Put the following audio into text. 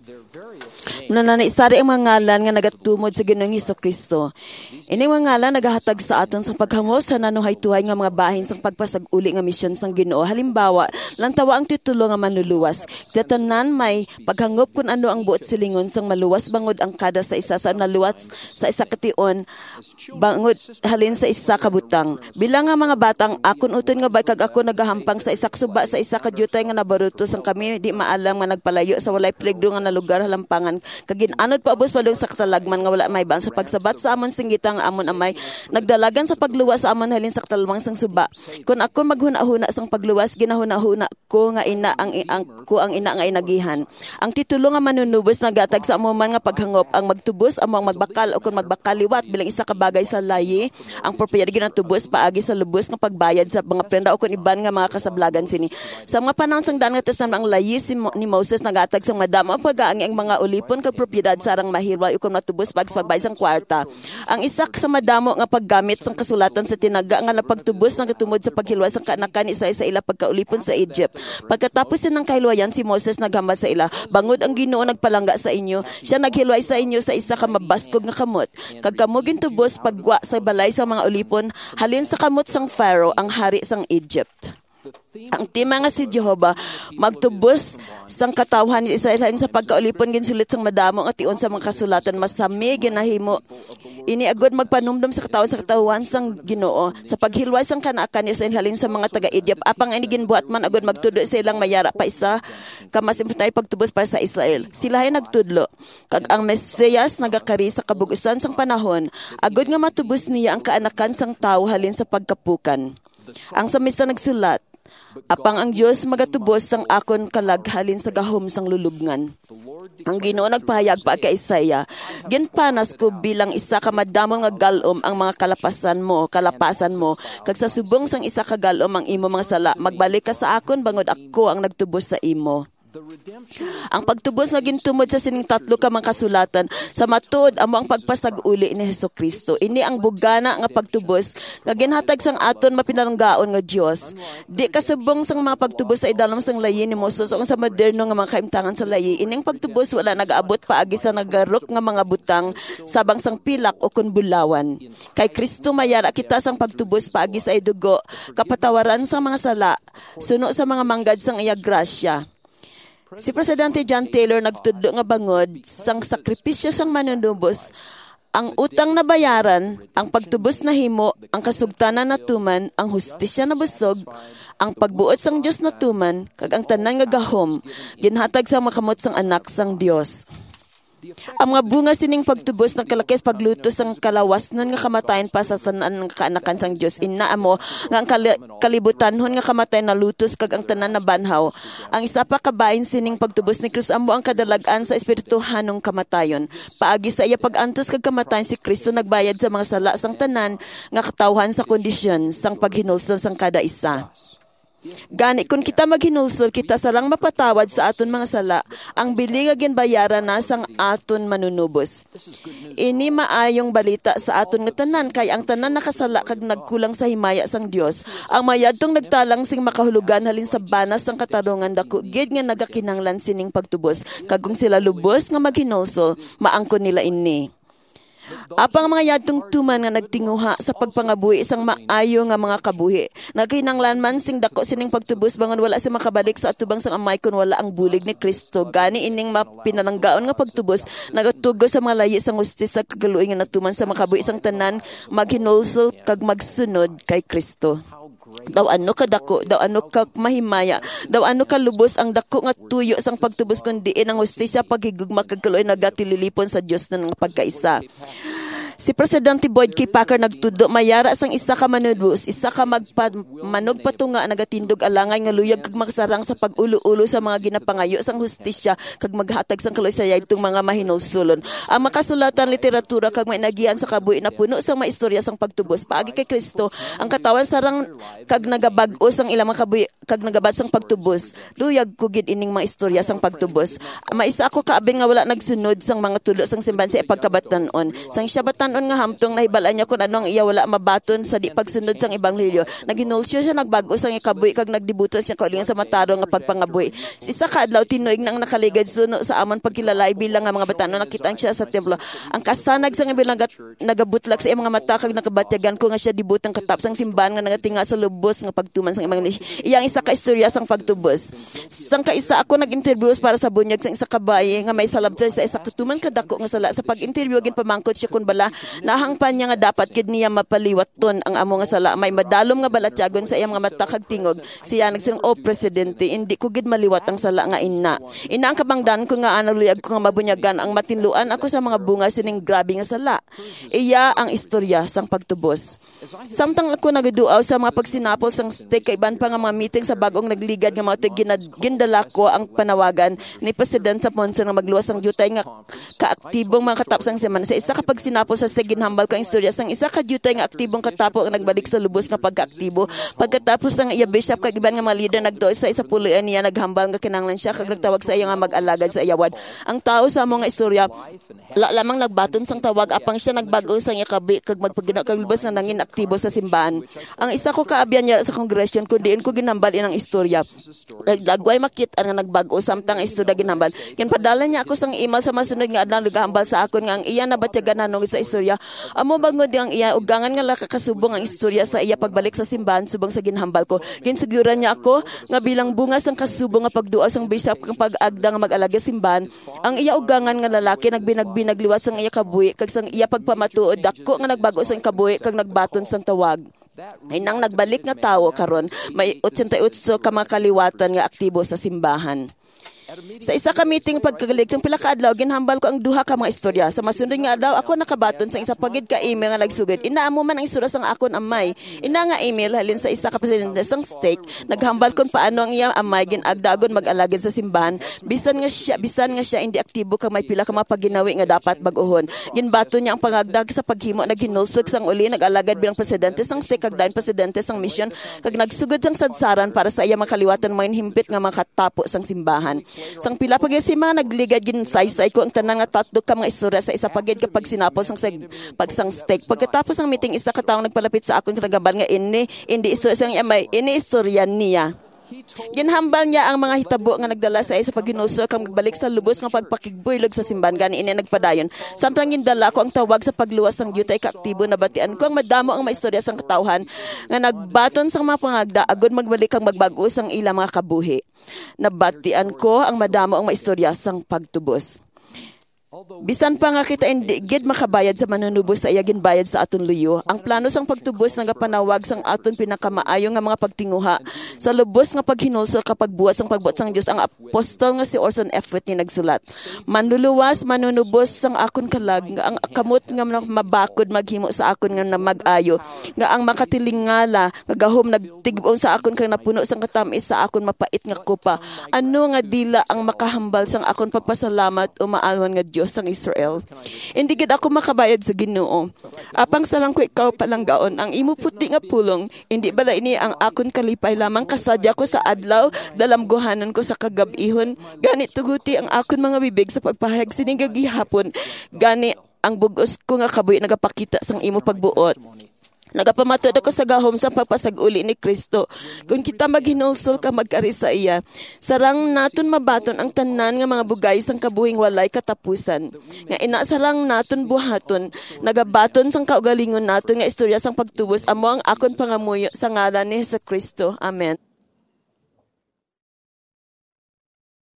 Nananaisari ang mga ngalan nga nagatumod sa Ginoong Hesukristo. Ini mga ngalan nagahatag sa aton sa paghamo sa nanuhay-tuhay nga mga bahin sa pagpasag-uli nga misyon sang Ginoo. Halimbawa, lantawa ang titulo nga manluluwas. Tatanan may paghangop kung ano ang buot silingon sang maluwas bangod ang kada sa isa sa naluwas sa isa kation bangod halin sa isa kabutang. Bilang nga mga batang akon uton nga bay kag ako nagahampang sa isa suba sa isa ka jutay nga nabaruto sang kami di maalam nga nagpalayo sa walay peligro nga na lugar halampangan kagin anod paubos palong sa katalagman nga wala may bang sa pagsabat sa amon singgitang amon amay nagdalagan sa pagluwas sa amon halin sa katalmang sang suba. Kung ako maghuna-huna sang pagluwas ginahuna-huna ko nga ina ang ina nga inagihan. Ang titulo nga manunubos nagatag sa amon man nga paghangop ang magtubos among magbakal o kung magbakaliwat bilang isa ka bagay sa layi ang propiedad ginatubos paagi sa lubos nga pagbayad sa mga prenda o kung iban nga mga kasablagan sini. Sa mga panahon sang daan nga testament ang layi ni Moses nagatag sang madamo ang pag-aangi ang mga ulipon kag propiedad sarang mahirwa ukon matubos pagbay sang kwarta. Ang isa sa madamo nga paggamit sang kasulatan sa tinaga nga napagtubos nagatumod sa paghilwa sang kaanakan isa sa ila pagkaulipon sa Egypt. Pagkatapos ng kahilwayan si Moses naghambal sa ila, bangod ang Ginoo nagpalangga sa inyo, siya naghilway sa inyo sa isa ka mabaskog nga kamot. Kag kamo gintubos pagwa sa balay sa mga ulipon halin sa kamot sang Pharaoh ang hari sang Egypt. Ang tema nga si Jehova magtubos sang katawhan ni Israel sa pagkaulipon ginsulit sang madamo nga tion sa mga kasulatan masami ginahimo ini agod magpanumdum sa katawan sang Ginoo sa paghilway sang kanaakan ni Israel halin sa mga taga-Egypt apang ini ginbuhat man agod magtudo sa ilang mayara pa isa kamasimputay pagtubos para sa Israel. Sila ay nagtudlo kag ang Mesiyas nagakari sa kabugusan sang panahon agod nga matubos niya ang kaanakan sang tawo halin sa pagkapukan. Ang samista nagsulat apang ang Diyos magatubos sang akon kalaghalin sa gahom sang lulubngan. Ang Ginoo nagpahayag pa kay Isaiah, ginpanas ko bilang isa ka madamo nga galom ang mga kalapasan mo, kag sa subong sang isa ka galom ang imo mga sala, magbalik ka sa akon bangod ako ang nagtubos sa imo. Ang pagtubos nga gintumod sa sining tatlo ka mga kasulatan sa matuod amo ang pagpasag-uli ni Hesukristo. Ini ang bugana nga pagtubos nga ginhatag sang aton mapinalanggaon nga Dios. Di kasubong sang mga pagtubos sa idalom sang layi ni Moses o sa moderno nga mga kaimtangan sa layi. Ining pagtubos wala nagaabot paagi sa nagarok nga mga butang sabang sang pilak o kun bulawan. Kay Kristo mayara kita sang pagtubos paagi sa idugo, kapatawaran sang mga sala, suno sa mga manggad sang iya grasya. Si Presidente John Taylor nagtudlo nga bangod sang sakripisyo sang manunubos, ang utang na bayaran, ang pagtubos na himo, ang kasugtanan na tuman, ang hustisya na busog, ang pagbuot sang Dios na tuman, kag ang tanan nga gahom, ginhatag sa makamot sang anak sang Dios. Ang mga bunga sining pagtubos ng kalakis paglutos ang kalawas nun nga kamatayan pa sa sanan ng kaanakan sang Diyos. Inaamo nga ang kalibutanhon nga kamatayan na lutos kag ang tanan na banhaw. Ang isa pa kabahin sining pagtubos ni Kristo amo ang kadalagan sa espirituhanong kamatayon. Paagi sa iya pag-antos kag kamatayan si Kristo nagbayad sa mga sala sang tanan nga katawhan sa kondisyon sang paghinulsol sang kada isa. Gani kung kita maghinulsol, kita sarang mapatawad sa aton mga sala, ang bili nga ginbayaran na sang aton manunubos. Ini maayong balita sa aton nga tanan, kay ang tanan nakasala kag nagkulang sa himaya sang Dios. Ang mayadtong nagtalang sing makahulugan halin sa banas sang katarungan dako gid nga nagakinanglan sining pagtubos, kag kung sila lubos nga maghinulsol, maangkon nila ini. Apang mga yadtong tuman nga nagtinguha sa pagpangabuhi isang maayo nga mga kabuhi. Nagkinanglan man sing dako sining pagtubos bangon wala si makabalik sa atubang sang amay kun wala ang bulig ni Kristo. Gani ining mapinalanggaon nga pagtubos nagatugos sa mga layi sang hustisya kag kaluoy nga natuman sa makabuhi isang tanan maghinulsol kag magsunod kay Kristo. Daw ano ka dako, daw ano ka mahimaya, daw ano ka lubos ang dako nga tuyo sang pagtubos kundi ang hustisya paghigugma kag kaluoy nagatililipon sa Dios na nga pagkaisa. Si Presidente Boyd K. Packer nagtudo mayara sang isa ka manunubos, isa ka manog patunga nagatindog alangay nga luyag kag magsarang sa pag-ulo-ulo sa mga ginapangayo sang hustisya kag maghatag sang kaluoy sa yadtong mga mahinulsulon. Ang makasulatan literatura kag mainagihan sa kabuhi na puno sang maistorya sang pagtubos paagi kay Kristo, ang katawan sarang kag nagabag-o sang ilang mga kabuhi kag nagabad sang pagtubos. Luyag ko gid ining mga istorya sang pagtubos. Maisa ako kaabing nga wala nagsunod sang mga tulo sang simbahan sa pagkabatanon. Sang siya batan-on nga hamtong nahibalaan niya kung ano ang iya wala mabaton sa di pagsunod sang ebanghelyo. Naghinulsyo siya, nagbago sang ikabuhi, kag nagdebuto siya kaulingan sa mataro nga pagpangabuhi. Si isa ka adlaw tinuig nang nakaligad suno sa amon pagkilalay bilang nga mga batan-on nakita siya sa templo. Ang kasanag sang bilang nagabutlak sa iyang mga mata kag nakabatyagan ko nga siya debutang katap sang simbahan nga nagatinga sa lubos nga pagtuman sang ibang iyang isa ka istorya sang pagtubos. Sang kaisa ako nag-interview para sa bunyag sang isa ka bayi nga may salabsay sa isa katuman kadako nga sala. Sa pag-interview gin pamangkot siya kun bala nahangpan niya nga dapat kid niya mapaliwaton ang amo nga sala. May madalom nga balatyagon sa iyang mga mata kag tingog. Siya nagsirang, "O presidente, hindi ko gid maliwat ang sala nga ina. Ina ang kabangdan ko nga analuyag ko nga mabunyagan ang matinluan ako sa mga bunga sining grabe nga sala." Iya ang istorya sang pagtubos. Samtang ako nagaduaw sa mga pagsinapol sang steak kay iban pa nga mga meeting sa bagong nagligad nga mga gindala ko ang panawagan ni President sa Ponson nga magluwas ang jutay nga kaaktibong mga katapsang semana. Sa isa ka pagsinapol sa ginhambal ka istorya sang isa ka jutay nga aktibong katapo ang nagbalik sa lubos nga pagkaaktibo. Pagkatapos ang iya bishop kag iban nga mga leader nagtuo sa isa puloy niya naghambal nga kinahanglan siya kag nagtawag sa iya nga mag-alagad sa iyawad. Ang tao sa mga istorya lamang nagbaton sang tawag apang siya nagbago sang ikabi kag magpagina kag lubos nga nangin aktibo sa simbahan. Ang isa ko kaabyan niya sa kongresyon kundi ko ginambal inang istorya. Dagway makit nga nagbago samtang istorya ginambal. Kin padala niya ako sang email sa masunod nga adlaw nagahambal sa akon nga ang iya nabatyagan nanong sa istorya. Amo bangod ang iya ugangan nga lakakasubong ang istorya sa iya pagbalik sa simbahan subong sa ginhambal ko. Ginsiguran niya ako nga bilang bunga sang kasubong nga pagduol sang bishop kang pag-agda nga mag-alaga simbahan. Ang iya ugangan nga lalaki nagbinagliwat sang iya kabuhi kag sang iya pagpamatuod dako nga nagbago sang kabuhi kag nagbaton sang tawag. Ay nang nagbalik nga tawo karon may 88 ka mga kaliwatan nga aktibo sa simbahan. Sa isa ka meeting pagkagalig sang pila ka adlaw ginhambal ko ang duha ka mga istorya. Sa masunod nga adlaw ako nakabaton sa isa pagid ka email nga nagsugod. Inaamo man ang istorya sang akon amay. Ina nga email halin sa isa ka presidente sang stake naghambal kon paano ang iyang amay ginagdagon mag-alagad sa simbahan bisan nga siya hindi aktibo kag may pila ka mga paginawi nga dapat bag-ohon. Ginbato niya ang pangagdag sa paghimo naghinulsog sang uli nag-alagad bilang presidente sang stake kag dayon presidente sang mission kag nagsugod sang sadsaran para sa iya makaliwatan mga himpit nga mga katapo sang simbahan. Sang pila pagisima nagligad gin saysay ko ang tanang nga tatlo ka mga istorya sa isa pagid kapag sinapol sang pagsang steak. Pagkatapos ng meeting isa ka tawo nagpalapit sa akon kinagambal nga hindi istorya sang amay ini istorya niya. Ginhambal niya ang mga hitabo nga nagdala sa isa paghinuso kang magbalik sa lubos nga pagpakigbuylog sa simbahan gani ini nagpadayon. Samtang gindala ko ang tawag sa pagluwas sang jutay kaaktibo na batian ko ang madamo ang maistorya sang katawhan nga nagbaton sang mga pangagda agud magbalik kang magbago sang ilang mga kabuhi. Nabatian ko ang madamo ang maistorya sang pagtubos. Bisan pa nga kita hindi gid makabayad sa manunubos sa iya ginbayad sa aton luyo. Ang plano sang pagtubos nagapanawag sang aton pinakamaayo nga mga pagtinguha sa lubos nga paghinulso kapag buwas ang pagbuot sang Dios. Ang apostol nga si Orson F. Whitney nagsulat, "Manluluwas manunubos sang akon kalag nga ang kamot nga mabakod maghimo sa akon nga mag-ayo nga ang makatilingala nga gahom nagtig-on sa akon kang napuno sang katamis sa akon mapait nga kupa. Ano nga dila ang makahambal sang akon pagpasalamat o maalwan nga Dios sang Israel. Hindi gid ako makabayad sa Ginoo. Apang salang ko ikaw palanggaon ang imo puti nga pulong. Hindi bala ini ang akon kalipay lamang kasadya ko sa adlaw dalamguhanan ko sa kagab-ihon. Gani tuguti ang akon mga bibig sa pagpahayag sining gagihapon. Gani ang bugos ko nga kabuhi nagapakita sang imo pagbuot. Nagapamatod ako sa gahom sa pagpasag-uli ni Kristo. Kung kita maghinulsol ka magkari sa iya, sarang naton mabaton ang tanan nga mga bugay sang kabuhing walay katapusan. Nga ina sarang naton buhaton, nagabaton sang kaugalingon naton nga istorya sang pagtubos amo ang akon pangamuyo sa ngalan ni Hesus Kristo. Amen.